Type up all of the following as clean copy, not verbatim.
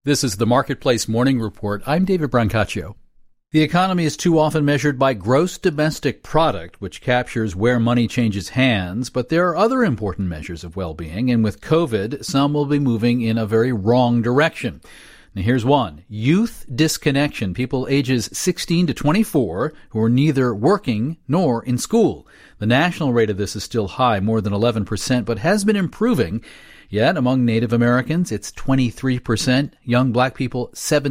This is the Marketplace Morning Report. I'm David Brancaccio. The economy is too often measured by gross domestic product, which captures where money changes hands, but there are other important measures of well-being, and with COVID, some will be moving in a very wrong direction. Now, here's one. Youth disconnection. People ages 16 to 24 who are neither working nor in school. The national rate of this is still high, more than 11%, but has been improving. Yet, among Native Americans, it's 23%. Young black people,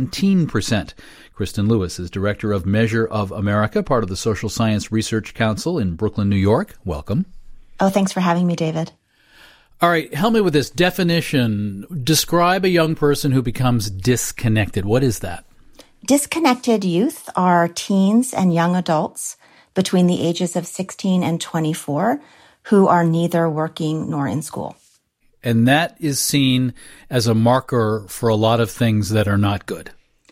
17%. Kristen Lewis is director of Measure of America, part of the Social Science Research Council in Brooklyn, New York. Welcome. Oh, thanks for having me, David. All right, help me with this definition. Describe a young person who becomes disconnected. What is that? Disconnected youth are teens and young adults between the ages of 16 and 24 who are neither working nor in school. And that is seen as a marker for a lot of things that are not good.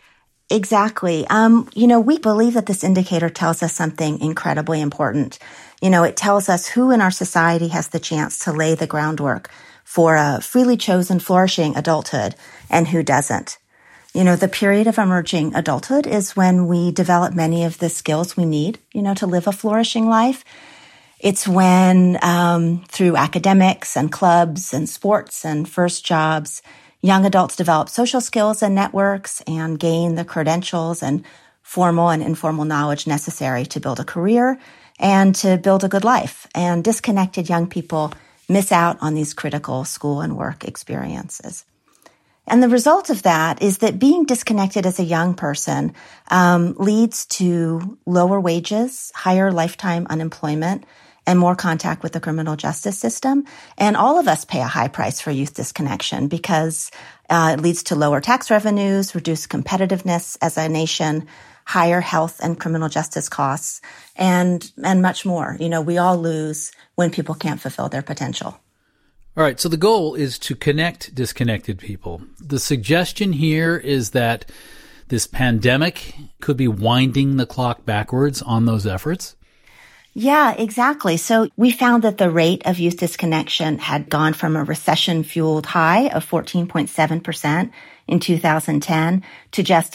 Exactly. We believe that this indicator tells us something incredibly important. It tells us who in our society has the chance to lay the groundwork for a freely chosen, flourishing adulthood and who doesn't. The period of emerging adulthood is when we develop many of the skills we need, to live a flourishing life. It's when, through academics and clubs and sports and first jobs, young adults develop social skills and networks and gain the credentials and formal and informal knowledge necessary to build a career and to build a good life. And disconnected young people miss out on these critical school and work experiences. And the result of that is that being disconnected as a young person leads to lower wages, higher lifetime unemployment, and more contact with the criminal justice system. And all of us pay a high price for youth disconnection because it leads to lower tax revenues, reduced competitiveness as a nation, higher health and criminal justice costs, and much more. We all lose when people can't fulfill their potential. All right, so the goal is to connect disconnected people. The suggestion here is that this pandemic could be winding the clock backwards on those efforts. Yeah, exactly. So we found that the rate of youth disconnection had gone from a recession-fueled high of 14.7% in 2010 to just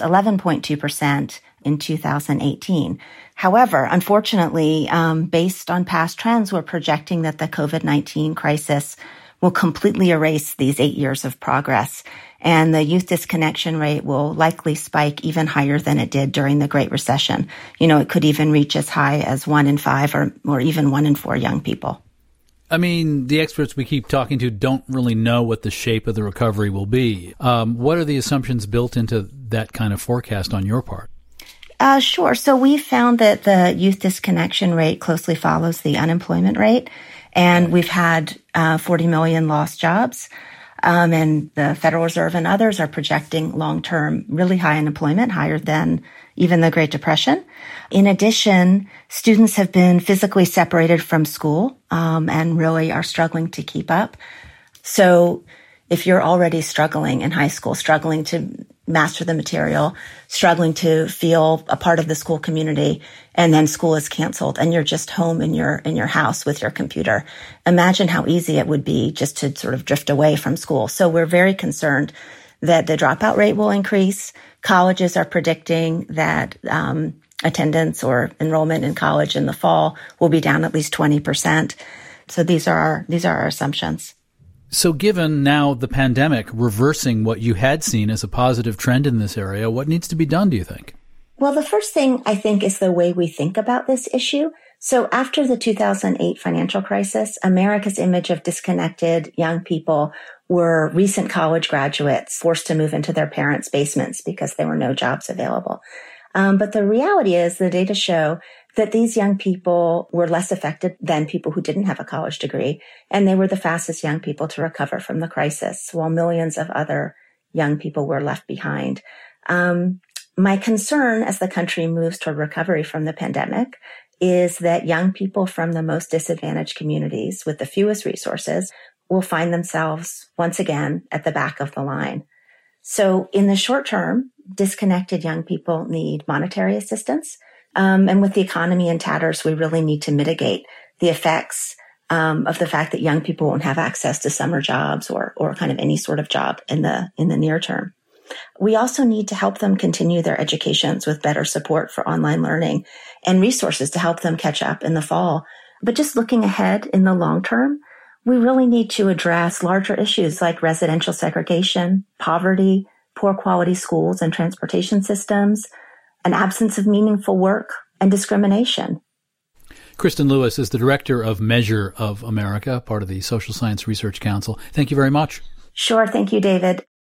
11.2% in 2018. However, unfortunately, based on past trends, we're projecting that the COVID-19 crisis will completely erase these 8 years of progress. And the youth disconnection rate will likely spike even higher than it did during the Great Recession. It could even reach as high as 1 in 5 or even 1 in 4 young people. I mean, the experts we keep talking to don't really know what the shape of the recovery will be. What are the assumptions built into that kind of forecast on your part? Sure. So we found that the youth disconnection rate closely follows the unemployment rate. And we've had 40 million lost jobs. And the Federal Reserve and others are projecting long-term really high unemployment, higher than even the Great Depression. In addition, students have been physically separated from school and really are struggling to keep up. So if you're already struggling in high school, struggling to master the material, struggling to feel a part of the school community, and then school is canceled and you're just home in your house with your computer. Imagine how easy it would be just to sort of drift away from school. So we're very concerned that the dropout rate will increase. Colleges are predicting that attendance or enrollment in college in the fall will be down at least 20%. So these are our assumptions. So given now the pandemic reversing what you had seen as a positive trend in this area, what needs to be done, do you think? Well, the first thing I think is the way we think about this issue. So after the 2008 financial crisis, America's image of disconnected young people were recent college graduates forced to move into their parents' basements because there were no jobs available. But the reality is the data show that these young people were less affected than people who didn't have a college degree, and they were the fastest young people to recover from the crisis, while millions of other young people were left behind. My concern as the country moves toward recovery from the pandemic is that young people from the most disadvantaged communities with the fewest resources will find themselves once again at the back of the line. So in the short term, disconnected young people need monetary assistance. And with the economy in tatters, we really need to mitigate the effects of the fact that young people won't have access to summer jobs or kind of any sort of job in the near term. We also need to help them continue their educations with better support for online learning and resources to help them catch up in the fall. But just looking ahead in the long term, we really need to address larger issues like residential segregation, poverty, poor quality schools and transportation systems, an absence of meaningful work, and discrimination. Kristen Lewis is the director of Measure of America, part of the Social Science Research Council. Thank you very much. Sure. Thank you, David.